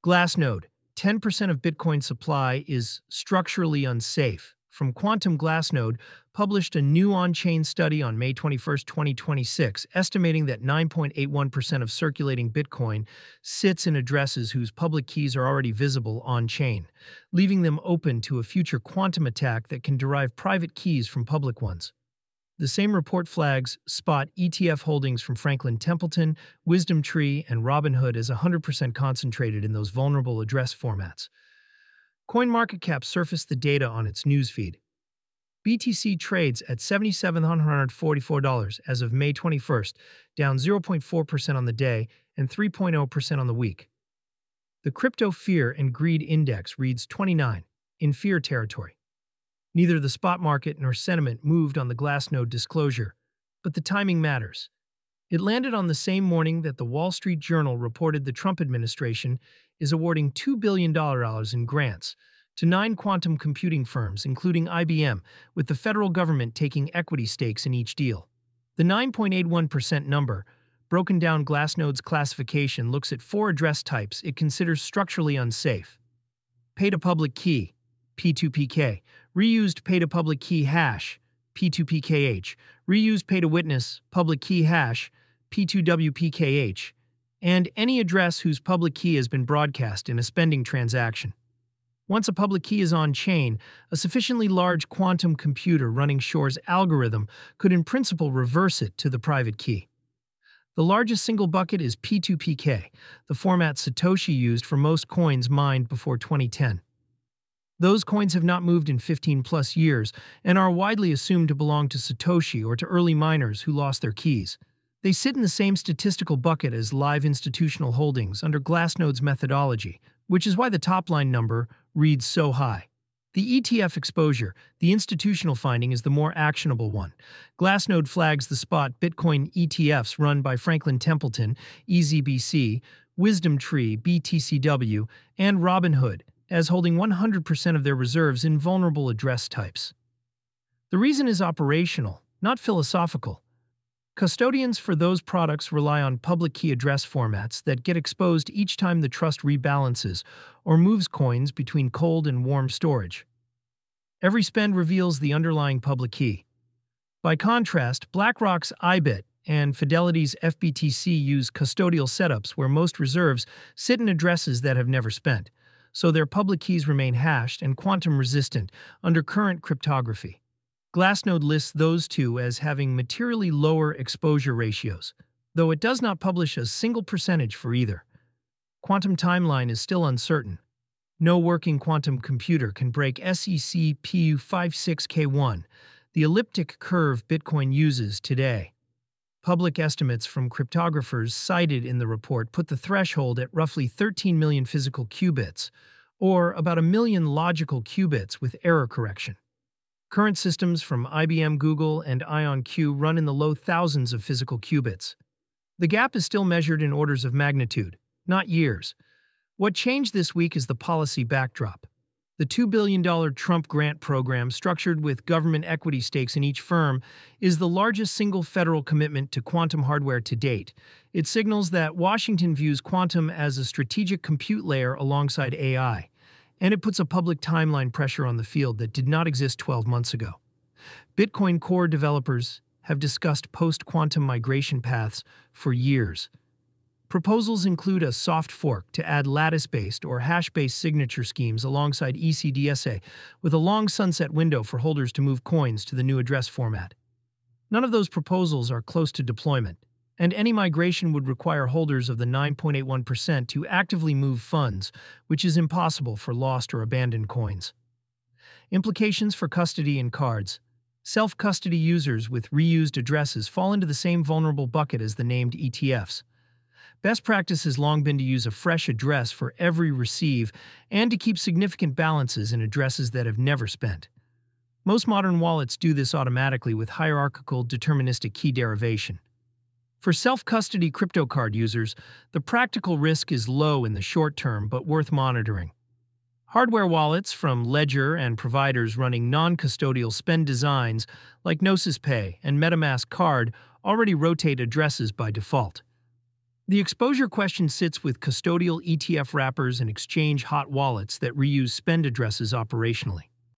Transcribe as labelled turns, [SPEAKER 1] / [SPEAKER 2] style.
[SPEAKER 1] Glassnode, 10% of Bitcoin supply is structurally unsafe. From Quantum Glassnode, published a new on-chain study on May 21, 2026, estimating that 9.81% of circulating Bitcoin sits in addresses whose public keys are already visible on-chain, leaving them open to a future quantum attack that can derive private keys from public ones. The same report flags spot ETF holdings from Franklin Templeton, WisdomTree, and Robinhood as 100% concentrated in those vulnerable address formats. CoinMarketCap surfaced the data on its newsfeed. BTC trades at $7,744 as of May 21st, down 0.4% on the day and 3.0% on the week. The Crypto Fear and Greed Index reads 29, in fear territory. Neither the spot market nor sentiment moved on the Glassnode disclosure, but the timing matters. It landed on the same morning that the Wall Street Journal reported the Trump administration is awarding $2 billion in grants to 9 quantum computing firms, including IBM, with the federal government taking equity stakes in each deal. The 9.81% number, broken down Glassnode's classification, looks at 4 address types it considers structurally unsafe. Pay-to-public key, P2PK, reused pay-to-public key hash, P2PKH, reused pay-to-witness public key hash, P2WPKH, and any address whose public key has been broadcast in a spending transaction. Once a public key is on-chain, a sufficiently large quantum computer running Shor's algorithm could in principle reverse it to the private key. The largest single bucket is P2PK, the format Satoshi used for most coins mined before 2010. Those coins have not moved in 15-plus years and are widely assumed to belong to Satoshi or to early miners who lost their keys. They sit in the same statistical bucket as live institutional holdings under Glassnode's methodology, which is why the top-line number reads so high. The ETF exposure, the institutional finding, is the more actionable one. Glassnode flags the spot Bitcoin ETFs run by Franklin Templeton, EZBC, WisdomTree, BTCW, and Robinhood as holding 100% of their reserves in vulnerable address types. The reason is operational, not philosophical. Custodians for those products rely on public key address formats that get exposed each time the trust rebalances or moves coins between cold and warm storage. Every spend reveals the underlying public key. By contrast, BlackRock's IBIT and Fidelity's FBTC use custodial setups where most reserves sit in addresses that have never spent, so their public keys remain hashed and quantum-resistant under current cryptography. Glassnode lists those two as having materially lower exposure ratios, though it does not publish a single percentage for either. Quantum timeline is still uncertain. No working quantum computer can break SEC PU56K1, the elliptic curve Bitcoin uses today. Public estimates from cryptographers cited in the report put the threshold at roughly 13 million physical qubits, or about 1 million logical qubits with error correction. Current systems from IBM, Google, and IonQ run in the low thousands of physical qubits. The gap is still measured in orders of magnitude, not years. What changed this week is the policy backdrop. The $2 billion Trump grant program, structured with government equity stakes in each firm, is the largest single federal commitment to quantum hardware to date. It signals that Washington views quantum as a strategic compute layer alongside AI, and it puts a public timeline pressure on the field that did not exist 12 months ago. Bitcoin Core developers have discussed post-quantum migration paths for years. Proposals include a soft fork to add lattice-based or hash-based signature schemes alongside ECDSA, with a long sunset window for holders to move coins to the new address format. None of those proposals are close to deployment, and any migration would require holders of the 9.81% to actively move funds, which is impossible for lost or abandoned coins. Implications for custody and cards. Self-custody users with reused addresses fall into the same vulnerable bucket as the named ETFs. Best practice has long been to use a fresh address for every receive and to keep significant balances in addresses that have never spent. Most modern wallets do this automatically with hierarchical deterministic key derivation. For self-custody crypto card users, the practical risk is low in the short term but worth monitoring. Hardware wallets from Ledger and providers running non-custodial spend designs like Gnosis Pay and MetaMask Card already rotate addresses by default. The exposure question sits with custodial ETF wrappers and exchange hot wallets that reuse spend addresses operationally.